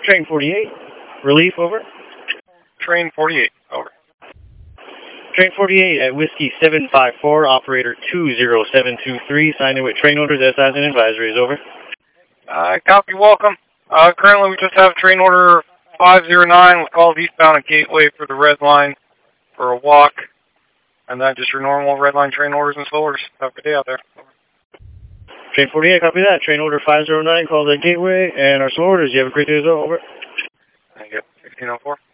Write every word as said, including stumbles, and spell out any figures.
Train forty-eight, relief, over. Train forty-eight, over. Train forty-eight at Whiskey seven five four, operator two zero seven two three, signed in with train orders, S Is, and advisories, over. Uh, copy, welcome. Uh, currently we just have train order five zero nine with calls eastbound at Gateway for the red line for a walk. And then just your normal red line train orders and slow orders. Have a good day out there. Over. Train forty-eight, copy that. Train order five zero nine calls at Gateway, and our slow orders. You have a great day as well, over. Thank you. sixteen oh four.